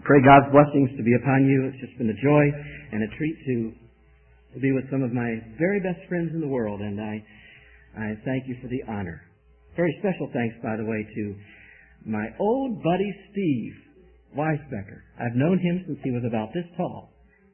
Pray God's blessings to be upon you. It's just been a joy and a treat to be with some of my very best friends in the world, and I thank you for the honor. Very special thanks, by the way, to my old buddy Steve Weisbecker. I've known him since he was about this tall.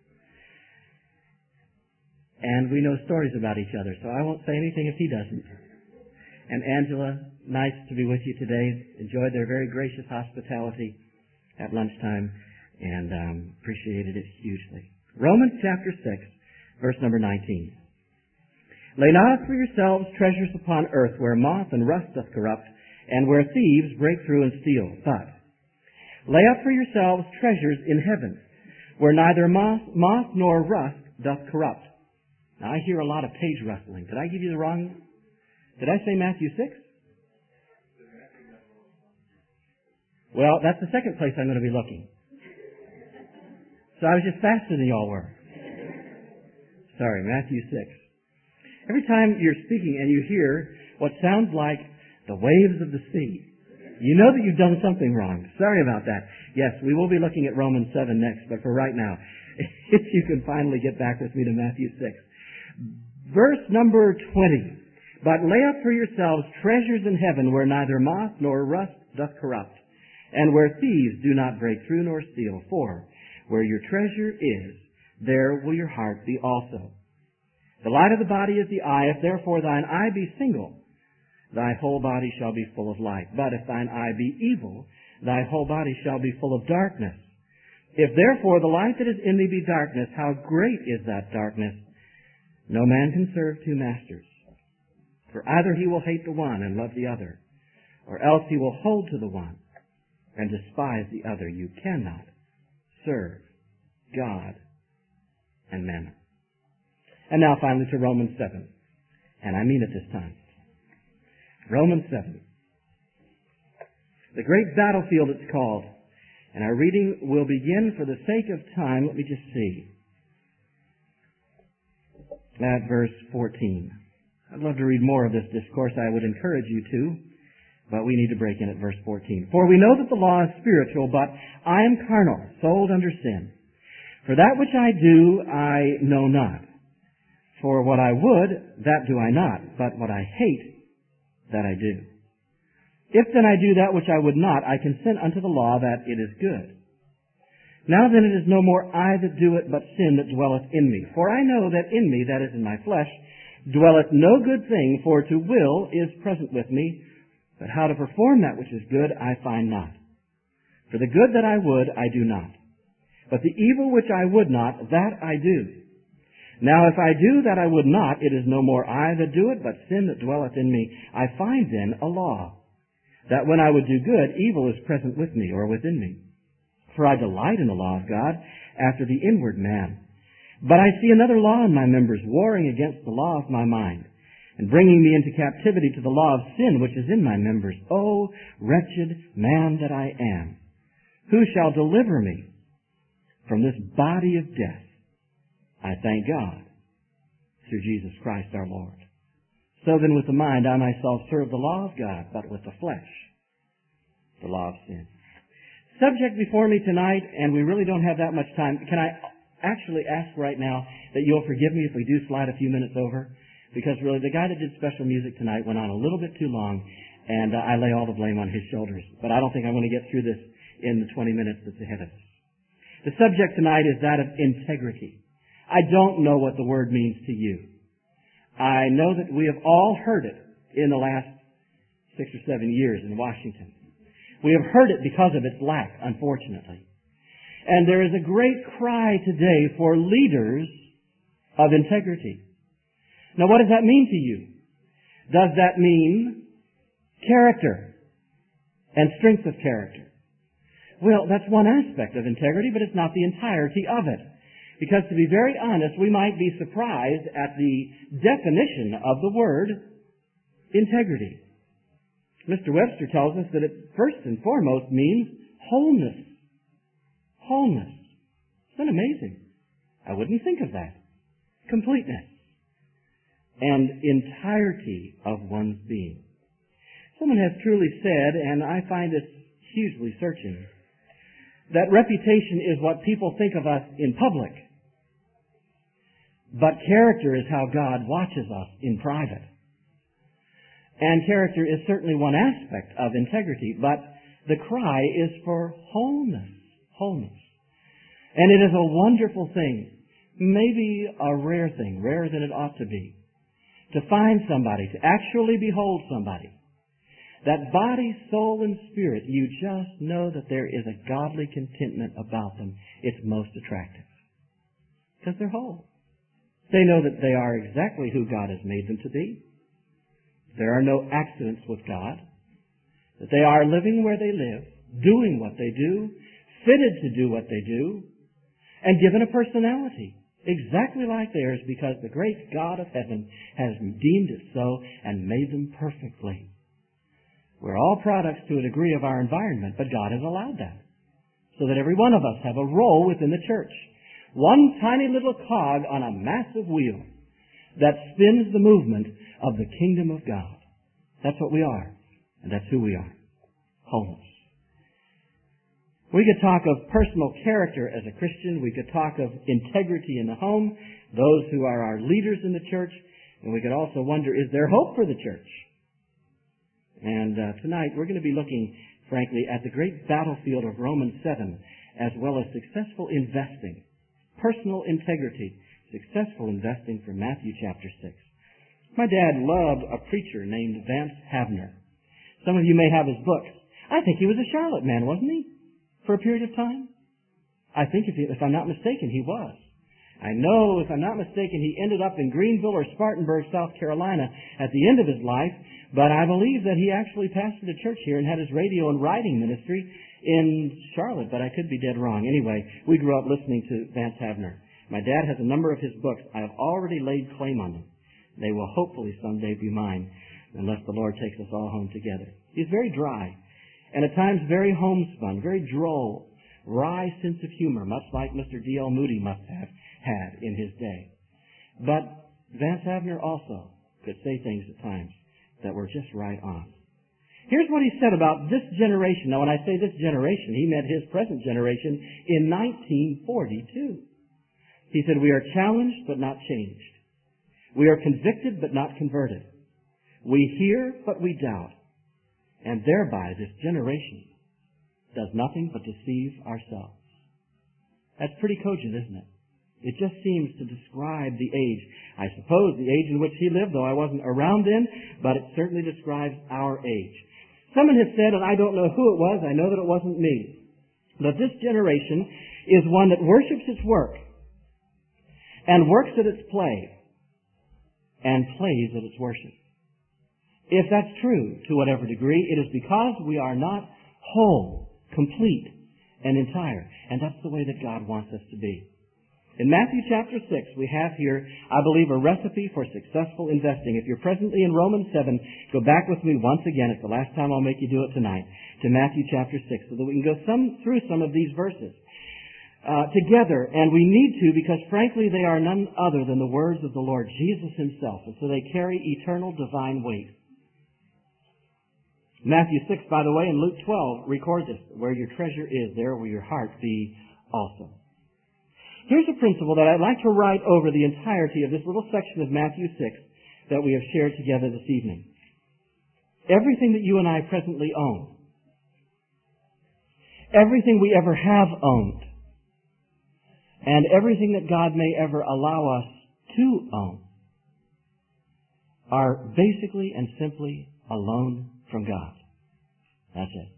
And we know stories about each other, so I won't say anything if he doesn't. And Angela, nice to be with you today. Enjoyed their very gracious hospitality at lunchtime and appreciated it hugely. Romans chapter 6, verse number 19. Lay not up for yourselves treasures upon earth where moth and rust doth corrupt, and where thieves break through and steal. But lay up for yourselves treasures in heaven, where neither moth nor rust doth corrupt. Now I hear a lot of page rustling. Did I give you the wrong? Did I say Matthew 6? Well, that's the second place I'm going to be looking. So I was just faster than y'all were. Sorry, Matthew 6. Every time you're speaking and you hear what sounds like the waves of the sea, you know that you've done something wrong. Sorry about that. Yes, we will be looking at Romans 7 next, but for right now, if you can finally get back with me to Matthew 6. Verse number 20. But lay up for yourselves treasures in heaven where neither moth nor rust doth corrupt, and where thieves do not break through nor steal. For where your treasure is, there will your heart be also. The light of the body is the eye. If therefore thine eye be single, thy whole body shall be full of light. But if thine eye be evil, thy whole body shall be full of darkness. If therefore the light that is in thee be darkness, how great is that darkness? No man can serve two masters. For either he will hate the one and love the other, or else he will hold to the one and despise the other. You cannot serve God and mammon. And now finally to Romans 7. And I mean it this time. Romans 7. The great battlefield it's called. And our reading will begin for the sake of time. Let me just see. At verse 14. I'd love to read more of this discourse. I would encourage you to. But we need to break in at verse 14. For we know that the law is spiritual, but I am carnal, sold under sin. For that which I do, I know not. For what I would, that do I not, but what I hate, that I do. If then I do that which I would not, I consent unto the law that it is good. Now then it is no more I that do it, but sin that dwelleth in me. For I know that in me, that is in my flesh, dwelleth no good thing, for to will is present with me, but how to perform that which is good I find not. For the good that I would, I do not. But the evil which I would not, that I do. Now if I do that I would not, it is no more I that do it, but sin that dwelleth in me. I find then a law, that when I would do good, evil is present with me, or within me. For I delight in the law of God, after the inward man. But I see another law in my members, warring against the law of my mind, and bringing me into captivity to the law of sin which is in my members. O wretched man that I am, who shall deliver me from this body of death? I thank God through Jesus Christ our Lord. So then with the mind I myself serve the law of God, but with the flesh the law of sin. Subject before me tonight, and we really don't have that much time. Can I actually ask right now that you'll forgive me if we do slide a few minutes over? Because really the guy that did special music tonight went on a little bit too long, and I lay all the blame on his shoulders. But I don't think I'm going to get through this in the 20 minutes that's ahead of us. The subject tonight is that of integrity. I don't know what the word means to you. I know that we have all heard it in the last 6 or 7 years in Washington. We have heard it because of its lack, unfortunately. And there is a great cry today for leaders of integrity. Now, what does that mean to you? Does that mean character and strength of character? Well, that's one aspect of integrity, but it's not the entirety of it. Because to be very honest, we might be surprised at the definition of the word integrity. Mr. Webster tells us that it first and foremost means wholeness. Wholeness. Isn't that amazing? I wouldn't think of that. Completeness. And entirety of one's being. Someone has truly said, and I find this hugely searching, that reputation is what people think of us in public. But character is how God watches us in private. And character is certainly one aspect of integrity, but the cry is for wholeness. Wholeness. And it is a wonderful thing, maybe a rare thing, rarer than it ought to be, to find somebody, to actually behold somebody, that body, soul, and spirit, you just know that there is a godly contentment about them. It's most attractive. Because they're whole. They know that they are exactly who God has made them to be. There are no accidents with God. That they are living where they live, doing what they do, fitted to do what they do, and given a personality exactly like theirs because the great God of heaven has deemed it so and made them perfectly. We're all products to a degree of our environment, but God has allowed that so that every one of us have a role within the church. One tiny little cog on a massive wheel that spins the movement of the kingdom of God. That's what we are, and that's who we are. Wholeness. We could talk of personal character as a Christian. We could talk of integrity in the home, those who are our leaders in the church, and we could also wonder, is there hope for the church? And tonight we're going to be looking, frankly, at the great battlefield of Romans 7, as well as successful investing, personal integrity, successful investing from Matthew chapter 6. My dad loved a preacher named Vance Havner. Some of you may have his books. I think he was a Charlotte man, wasn't he? For a period of time? I think, if I'm not mistaken, he was. I know, if I'm not mistaken, he ended up in Greenville or Spartanburg, South Carolina at the end of his life, but I believe that he actually pastored a church here and had his radio and writing ministry in Charlotte, but I could be dead wrong. Anyway, we grew up listening to Vance Havner. My dad has a number of his books. I have already laid claim on them. They will hopefully someday be mine, unless the Lord takes us all home together. He's very dry, and at times very homespun, very droll, wry sense of humor, much like Mr. D.L. Moody must have had in his day. But Vance Havner also could say things at times that were just right on. Here's what he said about this generation. Now, when I say this generation, he meant his present generation in 1942. He said, "We are challenged but not changed. We are convicted but not converted. We hear but we doubt. And thereby this generation does nothing but deceive ourselves." That's pretty cogent, isn't it? It just seems to describe the age. I suppose the age in which he lived, though I wasn't around then, but it certainly describes our age. Someone has said, and I don't know who it was, I know that it wasn't me, that this generation is one that worships its work and works at its play and plays at its worship. If that's true, to whatever degree, it is because we are not whole, complete, and entire. And that's the way that God wants us to be. In Matthew chapter 6, we have here, I believe, a recipe for successful investing. If you're presently in Romans 7, go back with me once again. It's the last time I'll make you do it tonight, to Matthew chapter 6, so that we can go through some of these verses together. And we need to, because frankly, they are none other than the words of the Lord Jesus himself. And so they carry eternal divine weight. Matthew 6, by the way, and Luke 12 record this. Where your treasure is, there will your heart be also. Here's a principle that I'd like to write over the entirety of this little section of Matthew 6 that we have shared together this evening. Everything that you and I presently own, everything we ever have owned, and everything that God may ever allow us to own are basically and simply a loan from God. That's it.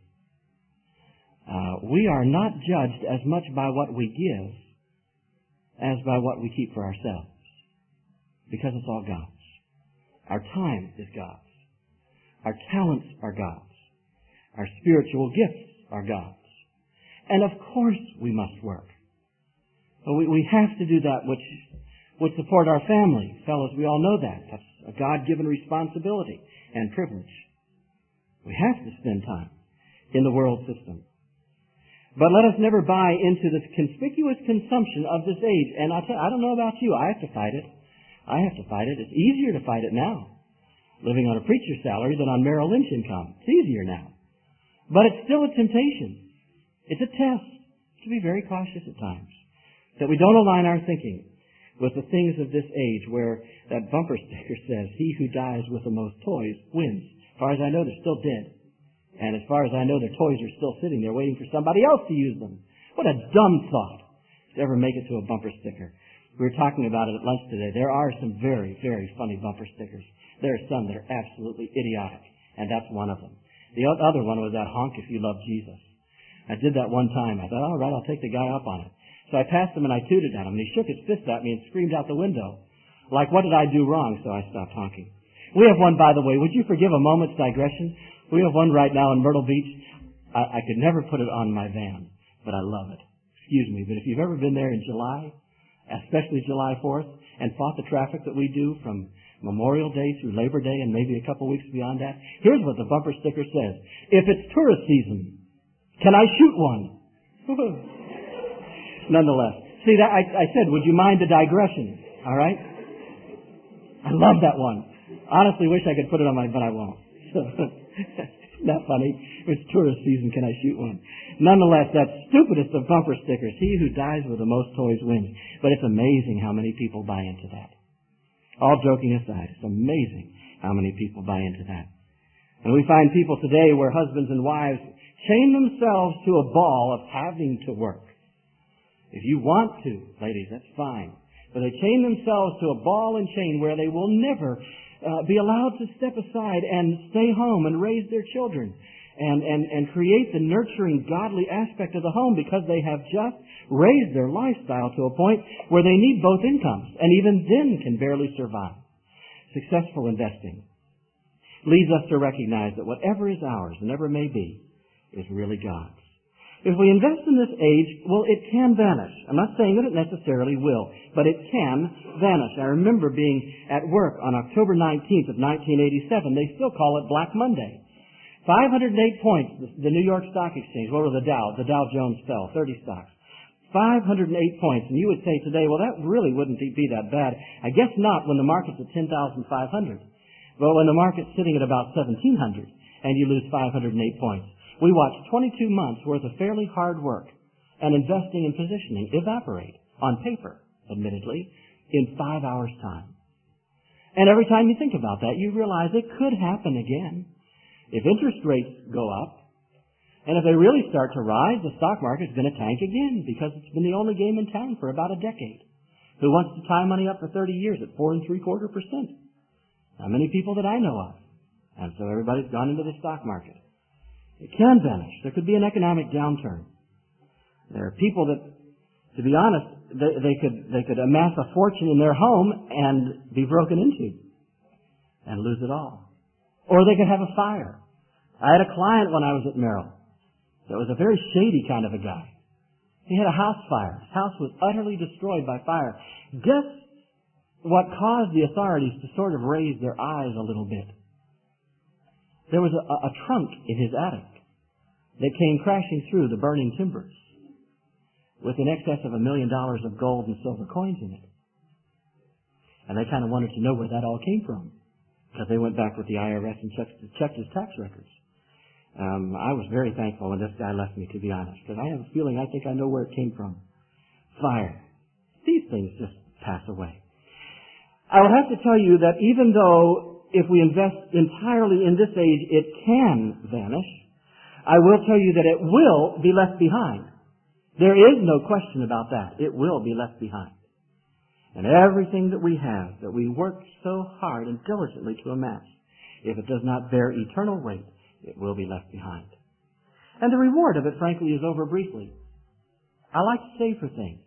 We are not judged as much by what we give as by what we keep for ourselves, because it's all God's. Our time is God's. Our talents are God's. Our spiritual gifts are God's. And of course we must work. But we have to do that which would support our family. Fellows, we all know that. That's a God-given responsibility and privilege. We have to spend time in the world system. But let us never buy into this conspicuous consumption of this age. And I don't know about you, I have to fight it. I have to fight it. It's easier to fight it now, living on a preacher's salary than on Merrill Lynch income. It's easier now. But it's still a temptation. It's a test. to be very cautious at times, that we don't align our thinking with the things of this age where that bumper sticker says, he who dies with the most toys wins. As far as I know, they're still dead. And as far as I know, their toys are still sitting there waiting for somebody else to use them. What a dumb thought to ever make it to a bumper sticker. We were talking about it at lunch today. There are some very, very funny bumper stickers. There are some that are absolutely idiotic, and that's one of them. The other one was that honk if you love Jesus. I did that one time. I thought, all right, I'll take the guy up on it. So I passed him and I tooted at him, and he shook his fist at me and screamed out the window. Like, what did I do wrong? So I stopped honking. We have one, by the way. Would you forgive a moment's digression? We have one right now in Myrtle Beach. I could never put it on my van, but I love it. Excuse me, but if you've ever been there in July, especially July 4th, and fought the traffic that we do from Memorial Day through Labor Day and maybe a couple weeks beyond that, here's what the bumper sticker says. If it's tourist season, can I shoot one? Nonetheless. See, that I said, would you mind the digression? All right? I love that one. Honestly, wish I could put it on my, but I won't. Isn't that funny? If it's tourist season, can I shoot one? Nonetheless, that stupidest of bumper stickers, he who dies with the most toys wins. But it's amazing how many people buy into that. All joking aside, it's amazing how many people buy into that. And we find people today where husbands and wives chain themselves to a ball of having to work. If you want to, ladies, that's fine. But they chain themselves to a ball and chain where they will never be allowed to step aside and stay home and raise their children and create the nurturing, godly aspect of the home because they have just raised their lifestyle to a point where they need both incomes and even then can barely survive. Successful investing leads us to recognize that whatever is ours, and ever may be, is really God's. If we invest in this age, well, it can vanish. I'm not saying that it necessarily will, but it can vanish. I remember being at work on October 19th of 1987. They still call it Black Monday. 508 points, the New York Stock Exchange. What were the Dow? The Dow Jones fell, 30 stocks. 508 points. And you would say today, well, that really wouldn't be that bad. I guess not when the market's at 10,500. But when the market's sitting at about 1,700 and you lose 508 points. We watched 22 months worth of fairly hard work and investing and positioning evaporate on paper, admittedly, in 5 hours' time. And every time you think about that, you realize it could happen again. If interest rates go up, and if they really start to rise, the stock market's going to tank again because it's been the only game in town for about a decade. Who wants to tie money up for 30 years at 4.75%? How many people that I know of? And so everybody's gone into the stock market. It can vanish. There could be an economic downturn. There are people that, to be honest, they could amass a fortune in their home and be broken into and lose it all. Or they could have a fire. I had a client when I was at Merrill that was a very shady kind of a guy. He had a house fire. His house was utterly destroyed by fire. Guess what caused the authorities to sort of raise their eyes a little bit? There was a trunk in his attic that came crashing through the burning timbers with in excess of $1 million of gold and silver coins in it. And they kind of wanted to know where that all came from because they went back with the IRS and checked his tax records. I was very thankful when this guy left me, to be honest, because I have a feeling I think I know where it came from. Fire. These things just pass away. I will have to tell you that even though if we invest entirely in this age, it can vanish, I will tell you that it will be left behind. There is no question about that. It will be left behind. And everything that we have, that we work so hard and diligently to amass, if it does not bear eternal weight, it will be left behind. And the reward of it, frankly, is over briefly. I like to save for things.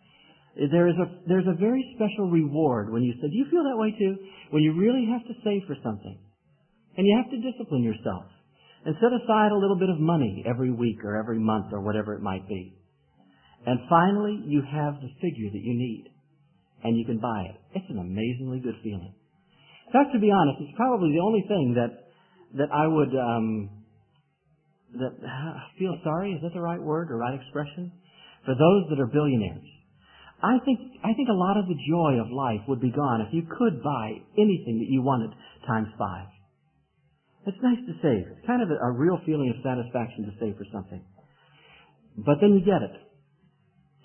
There's a very special reward when you say, do you feel that way too? When you really have to save for something. And you have to discipline yourself. And set aside a little bit of money every week or every month or whatever it might be. And finally, you have the figure that you need. And you can buy it. It's an amazingly good feeling. In fact, to be honest, it's probably the only thing that I would feel sorry, is that the right word or right expression? For those that are billionaires. I think a lot of the joy of life would be gone if you could buy anything that you wanted times 5. It's nice to save. It's kind of a real feeling of satisfaction to save for something. But then you get it.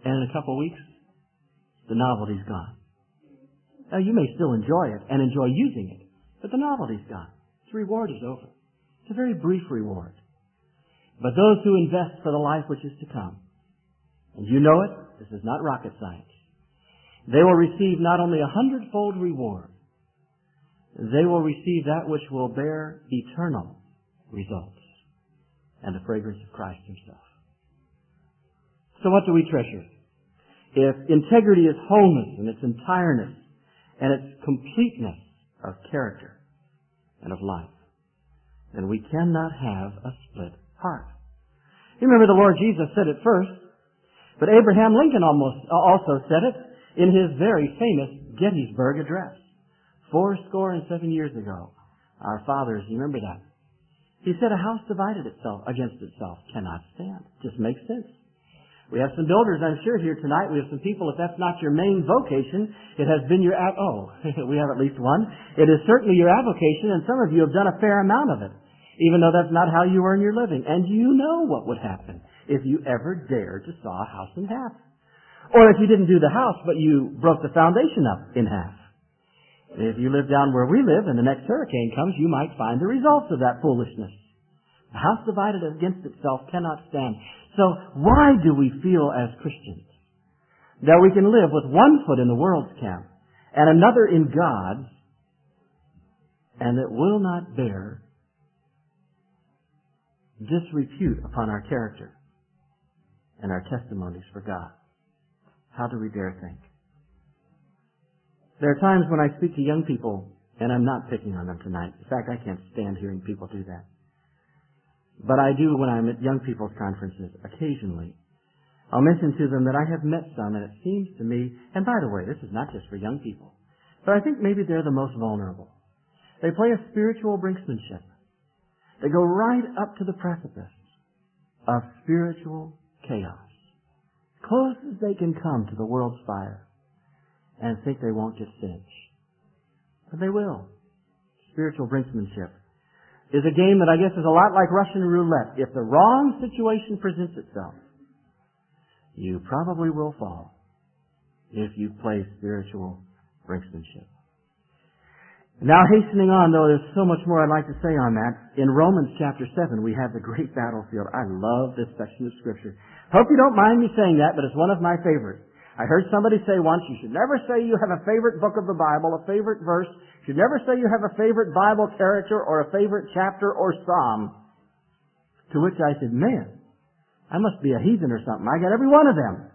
And in a couple of weeks, the novelty's gone. Now, you may still enjoy it and enjoy using it, but the novelty's gone. The reward is over. It's a very brief reward. But those who invest for the life which is to come, and you know it, this is not rocket science, they will receive not only 100-fold reward, they will receive that which will bear eternal results and the fragrance of Christ Himself. So what do we treasure? If integrity is wholeness and its entireness and its completeness of character and of life, then we cannot have a split heart. You remember the Lord Jesus said it first, but Abraham Lincoln also said it in his very famous Gettysburg Address, 77 years ago. Our fathers, you remember that? He said, a house divided against itself cannot stand. Just makes sense. We have some builders, I'm sure, here tonight. We have some people, if that's not your main vocation, it has been your, we have at least one. It is certainly your avocation, and some of you have done a fair amount of it, even though that's not how you earn your living. And you know what would happen if you ever dared to saw a house in half. Or if you didn't do the house, but you broke the foundation up in half. If you live down where we live and the next hurricane comes, you might find the results of that foolishness. A house divided against itself cannot stand. So why do we feel as Christians that we can live with one foot in the world's camp and another in God's, and it will not bear disrepute upon our character and our testimonies for God? How do we dare think? There are times when I speak to young people, and I'm not picking on them tonight. In fact, I can't stand hearing people do that. But I do when I'm at young people's conferences occasionally. I'll mention to them that I have met some, and it seems to me, and by the way, this is not just for young people, but I think maybe they're the most vulnerable. They play a spiritual brinksmanship. They go right up to the precipice of spiritual chaos, close as they can come to the world's fire, and think they won't get singed. But they will. Spiritual brinksmanship is a game that I guess is a lot like Russian roulette. If the wrong situation presents itself, you probably will fall if you play spiritual brinksmanship. Now hastening on, though, there's so much more I'd like to say on that. In Romans chapter 7, we have the great battlefield. I love this section of Scripture. Hope you don't mind me saying that, but it's one of my favorites. I heard somebody say once, you should never say you have a favorite book of the Bible, a favorite verse. You should never say you have a favorite Bible character or a favorite chapter or psalm. To which I said, man, I must be a heathen or something. I got every one of them.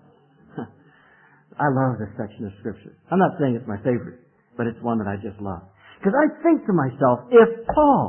I love this section of Scripture. I'm not saying it's my favorite, but it's one that I just love. Because I think to myself, if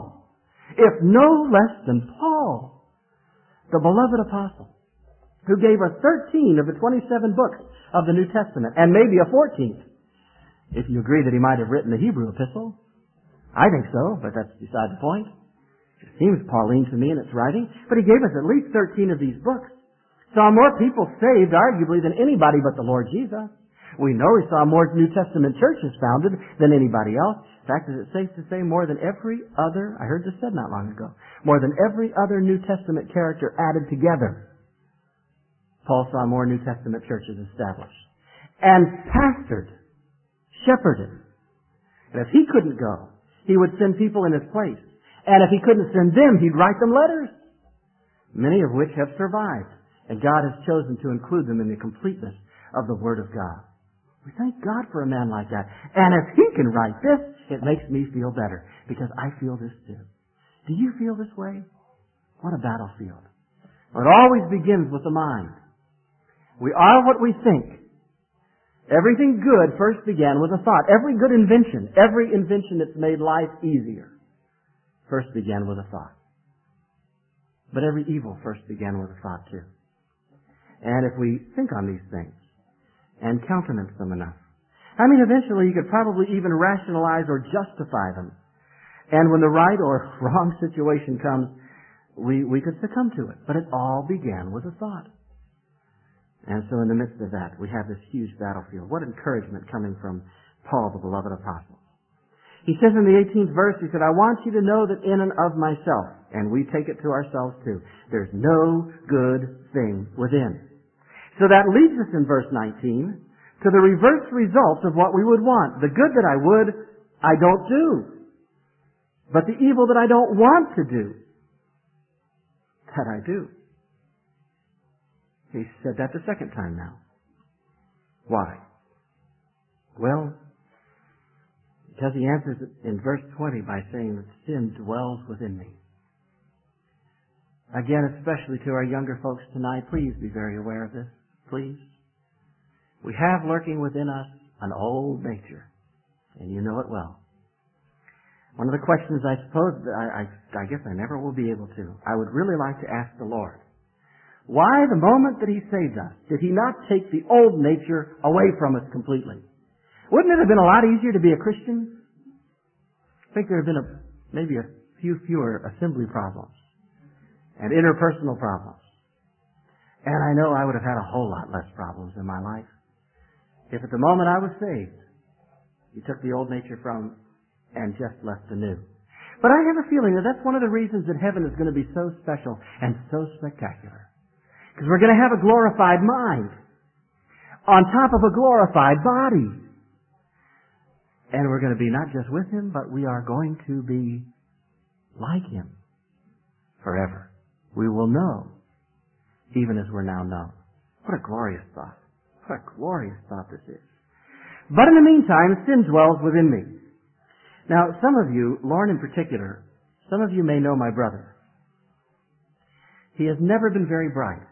no less than Paul, the beloved apostle, who gave us 13 of the 27 books of the New Testament, and maybe a 14th, if you agree that he might have written the Hebrew epistle. I think so, but that's beside the point. It seems Pauline to me in its writing, but he gave us at least 13 of these books. Saw more people saved, arguably, than anybody but the Lord Jesus. We know he saw more New Testament churches founded than anybody else. In fact, is it safe to say more than every other, I heard this said not long ago, more than every other New Testament character added together, Paul saw more New Testament churches established. And pastored, shepherded. And if he couldn't go, he would send people in his place. And if he couldn't send them, he'd write them letters, many of which have survived. And God has chosen to include them in the completeness of the Word of God. We thank God for a man like that. And if he can write this, it makes me feel better, because I feel this too. Do you feel this way? What a battlefield. Well, it always begins with the mind. We are what we think. Everything good first began with a thought. Every good invention, every invention that's made life easier, first began with a thought. But every evil first began with a thought too. And if we think on these things and countenance them enough, eventually you could probably even rationalize or justify them. And when the right or wrong situation comes, we could succumb to it. But it all began with a thought. And so in the midst of that, we have this huge battlefield. What encouragement coming from Paul, the beloved apostle. He says in the 18th verse, he said, I want you to know that in and of myself, and we take it to ourselves too, there's no good thing within. So that leads us in verse 19 to the reverse results of what we would want. The good that I would, I don't do. But the evil that I don't want to do, that I do. He said that the second time now. Why? Well, because he answers it in verse 20 by saying that sin dwells within me. Again, especially to our younger folks tonight, please be very aware of this. Please. We have lurking within us an old nature, and you know it well. One of the questions I suppose, I guess I never will be able to, I would really like to ask the Lord, why the moment that He saved us, did He not take the old nature away from us completely? Wouldn't it have been a lot easier to be a Christian? I think there have been maybe a few fewer assembly problems and interpersonal problems. And I know I would have had a whole lot less problems in my life if at the moment I was saved, He took the old nature from and just left the new. But I have a feeling that that's one of the reasons that heaven is going to be so special and so spectacular. Because we're going to have a glorified mind on top of a glorified body. And we're going to be not just with Him, but we are going to be like Him forever. We will know, even as we're now known. What a glorious thought. What a glorious thought this is. But in the meantime, sin dwells within me. Now, some of you, Lauren in particular, some of you may know my brother. He has never been very bright.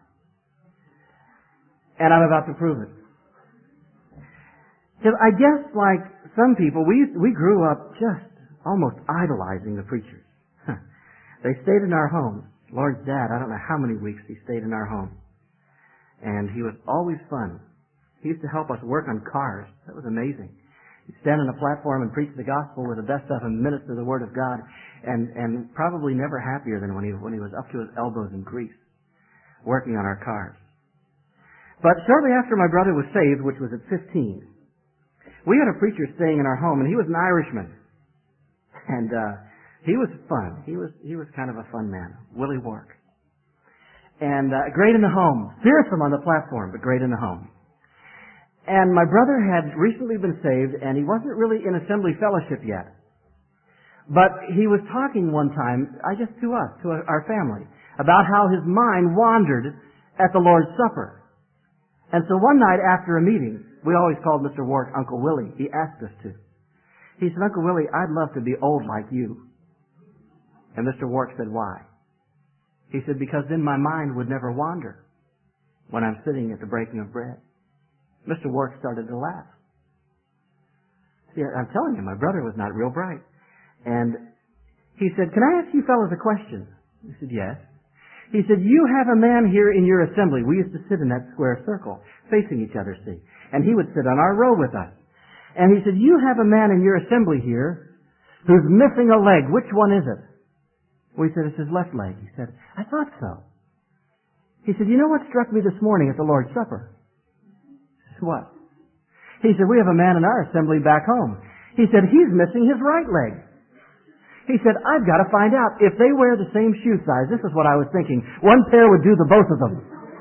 And I'm about to prove it. Because I guess, like some people, we grew up just almost idolizing the preachers. They stayed in our homes. Lauren's dad, I don't know how many weeks he stayed in our home. And he was always fun. He used to help us work on cars. That was amazing. He'd stand on a platform and preach the gospel with the best of him, minister the word of God, and probably never happier than when he was up to his elbows in grease, working on our cars. But shortly after my brother was saved, which was at 15, we had a preacher staying in our home, and he was an Irishman. And he was fun. He was kind of a fun man, Willie Wark. And great in the home. Fearsome on the platform, but great in the home. And my brother had recently been saved, and he wasn't really in assembly fellowship yet. But he was talking one time, I guess to us, to our family, about how his mind wandered at the Lord's Supper. And so one night after a meeting, we always called Mr. Wark Uncle Willie. He asked us to. He said, Uncle Willie, I'd love to be old like you. And Mr. Wark said, why? He said, because then my mind would never wander when I'm sitting at the breaking of bread. Mr. Wark started to laugh. See, I'm telling you, my brother was not real bright. And he said, can I ask you fellows a question? We said, yes. He said, you have a man here in your assembly. We used to sit in that square circle, facing each other, see. And he would sit on our row with us. And he said, you have a man in your assembly here who's missing a leg. Which one is it? We said, it's his left leg. He said, I thought so. He said, you know what struck me this morning at the Lord's Supper? What? He said, we have a man in our assembly back home. He said, he's missing his right leg. He said, I've got to find out if they wear the same shoe size. This is what I was thinking. One pair would do the both of them.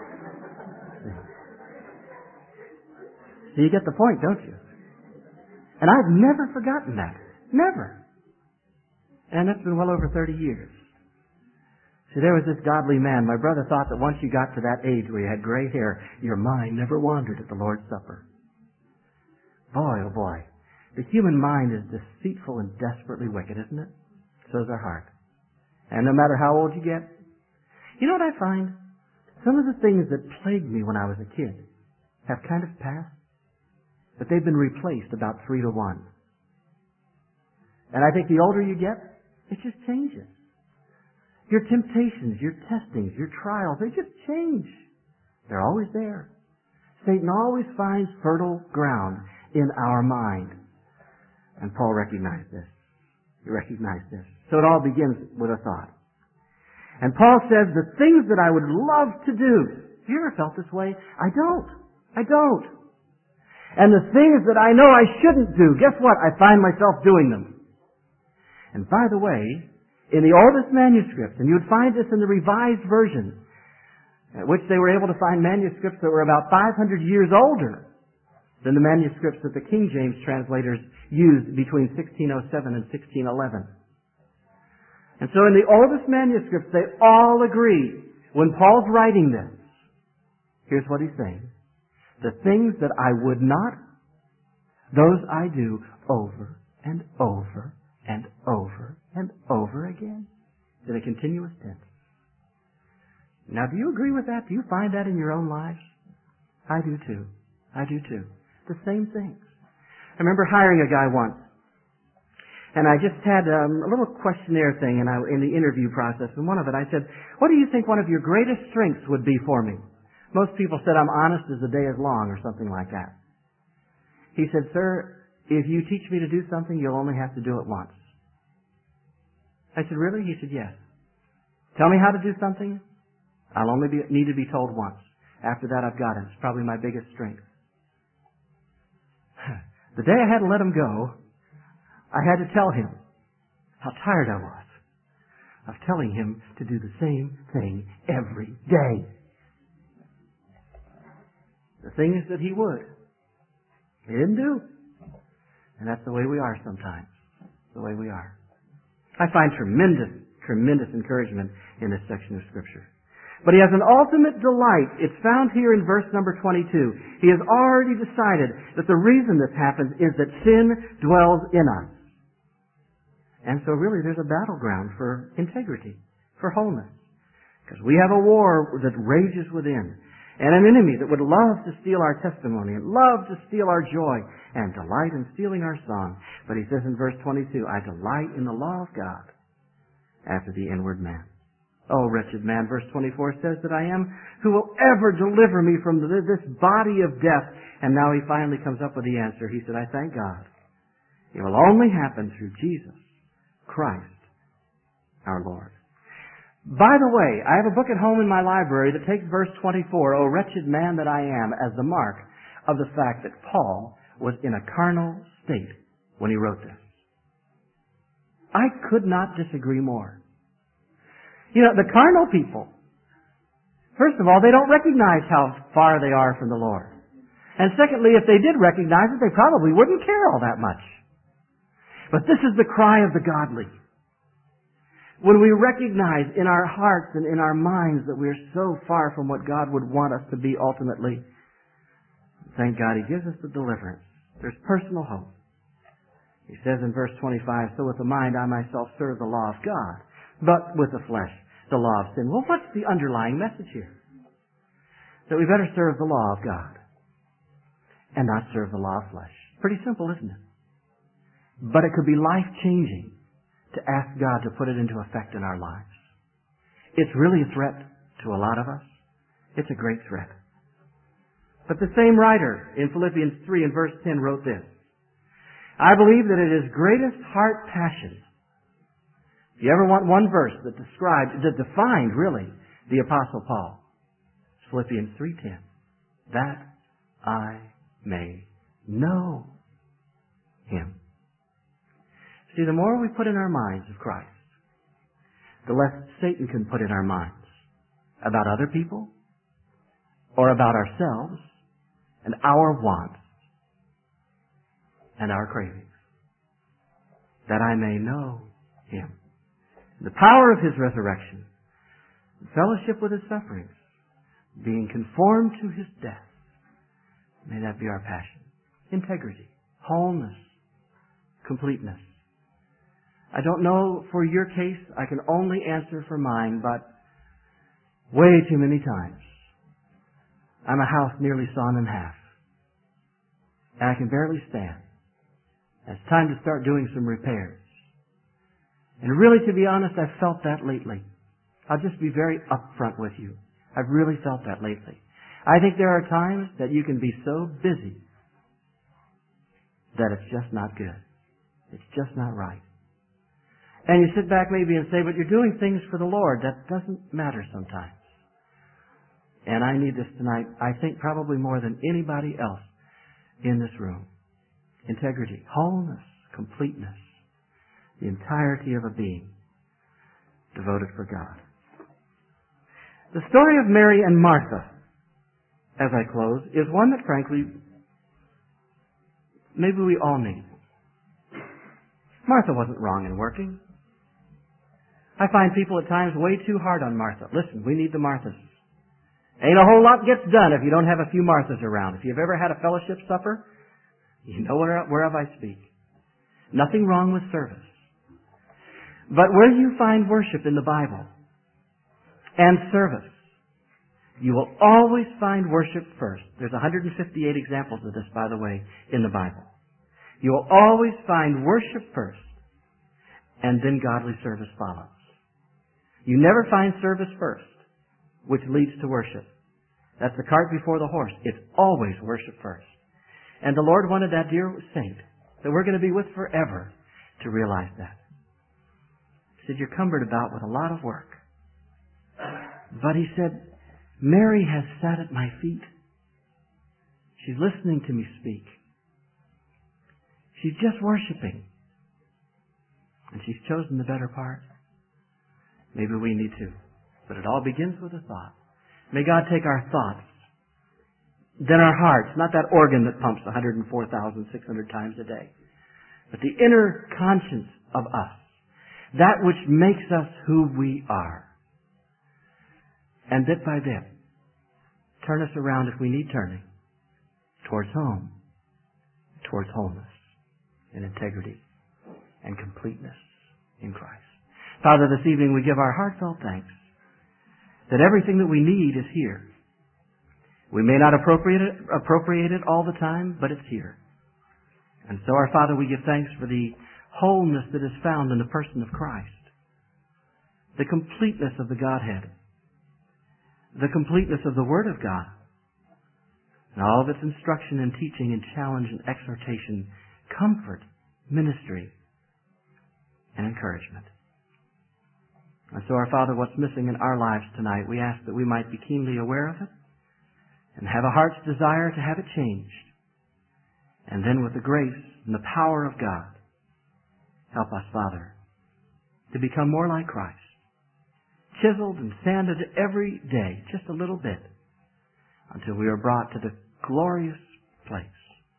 So you get the point, don't you? And I've never forgotten that. Never. And that's been well over 30 years. See, there was this godly man. My brother thought that once you got to that age where you had gray hair, your mind never wandered at the Lord's Supper. Boy, oh boy. The human mind is deceitful and desperately wicked, isn't it? So is our heart. And no matter how old you get, you know what I find? Some of the things that plagued me when I was a kid have kind of passed, but they've been replaced about 3 to 1. And I think the older you get, it just changes. Your temptations, your testings, your trials, they just change. They're always there. Satan always finds fertile ground in our mind. And Paul recognized this. He recognized this. So it all begins with a thought. And Paul says, the things that I would love to do. Have you ever felt this way? I don't. And the things that I know I shouldn't do, guess what? I find myself doing them. And by the way, in the oldest manuscripts, and you would find this in the Revised Version, which they were able to find manuscripts that were about 500 years older than the manuscripts that the King James translators used between 1607 and 1611. And so in the oldest manuscripts, they all agree, when Paul's writing this, here's what he's saying: the things that I would not, those I do over and over and over and over again, in a continuous tense. Now, do you agree with that? Do you find that in your own lives? I do too. I do too. The same things. I remember hiring a guy once, and I just had a little questionnaire thing in the interview process. And one of it, I said, "What do you think one of your greatest strengths would be for me?" Most people said, "I'm honest as the day is long," or something like that. He said, "Sir, if you teach me to do something, you'll only have to do it once." I said, "Really?" He said, "Yes. Tell me how to do something, I'll only need to be told once. After that, I've got it. It's probably my biggest strength." The day I had to let him go, I had to tell him how tired I was of telling him to do the same thing every day. The things that he would, he didn't do. And that's the way we are sometimes. The way we are. I find tremendous encouragement in this section of Scripture. But he has an ultimate delight. It's found here in verse number 22. He has already decided that the reason this happens is that sin dwells in us. And so really there's a battleground for integrity, for wholeness. Because we have a war that rages within. And an enemy that would love to steal our testimony and love to steal our joy and delight in stealing our song. But he says in verse 22, I delight in the law of God after the inward man. Oh, wretched man, verse 24 says that I am, who will ever deliver me from this body of death? And now he finally comes up with the answer. He said, I thank God. It will only happen through Jesus Christ, our Lord. By the way, I have a book at home in my library that takes verse 24, O wretched man that I am, as the mark of the fact that Paul was in a carnal state when he wrote this. I could not disagree more. You know, the carnal people, first of all, they don't recognize how far they are from the Lord. And secondly, if they did recognize it, they probably wouldn't care all that much. But this is the cry of the godly. When we recognize in our hearts and in our minds that we're so far from what God would want us to be ultimately, thank God He gives us the deliverance. There's personal hope. He says in verse 25, so with the mind I myself serve the law of God, but with the flesh, the law of sin. Well, what's the underlying message here? That we better serve the law of God and not serve the law of flesh. Pretty simple, isn't it? But it could be life-changing to ask God to put it into effect in our lives. It's really a threat to a lot of us. It's a great threat. But the same writer in Philippians 3 and verse 10 wrote this, I believe that it is greatest heart passion. If you ever want one verse that defined really the Apostle Paul, it's Philippians 3:10. That I may know Him. See, the more we put in our minds of Christ, the less Satan can put in our minds about other people or about ourselves and our wants and our cravings. That I may know Him. The power of His resurrection, fellowship with His sufferings, being conformed to His death. May that be our passion. Integrity, wholeness, completeness. I don't know for your case, I can only answer for mine, but way too many times I'm a house nearly sawn in half. And I can barely stand. It's time to start doing some repairs. And really, to be honest, I've felt that lately. I'll just be very upfront with you. I've really felt that lately. I think there are times that you can be so busy that it's just not good. It's just not right. And you sit back maybe and say, but you're doing things for the Lord. That doesn't matter sometimes. And I need this tonight, I think probably more than anybody else in this room. Integrity, wholeness, completeness. The entirety of a being devoted for God. The story of Mary and Martha, as I close, is one that frankly, maybe we all need. Martha wasn't wrong in working. I find people at times way too hard on Martha. Listen, we need the Marthas. Ain't a whole lot gets done if you don't have a few Marthas around. If you've ever had a fellowship supper, you know whereof I speak. Nothing wrong with service. But where you find worship in the Bible and service, you will always find worship first. There's 158 examples of this, by the way, in the Bible. You will always find worship first, and then godly service follows. You never find service first, which leads to worship. That's the cart before the horse. It's always worship first. And the Lord wanted that dear saint that we're going to be with forever to realize that. He said, you're cumbered about with a lot of work. But he said, Mary has sat at my feet. She's listening to me speak. She's just worshiping. And she's chosen the better part. Maybe we need to. But it all begins with a thought. May God take our thoughts, then our hearts, not that organ that pumps 104,600 times a day, but the inner conscience of us, that which makes us who we are. And bit by bit, turn us around if we need turning, towards home, towards wholeness and integrity and completeness in Christ. Father, this evening we give our heartfelt thanks that everything that we need is here. We may not appropriate it all the time, but it's here. And so, our Father, we give thanks for the wholeness that is found in the person of Christ, the completeness of the Godhead, the completeness of the Word of God, and all of its instruction and teaching and challenge and exhortation, comfort, ministry, and encouragement. And so, our Father, what's missing in our lives tonight, we ask that we might be keenly aware of it and have a heart's desire to have it changed. And then with the grace and the power of God, help us, Father, to become more like Christ, chiseled and sanded every day, just a little bit, until we are brought to the glorious place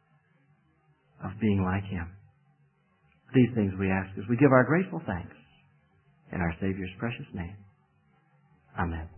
of being like Him. These things we ask as we give our grateful thanks in our Savior's precious name. Amen.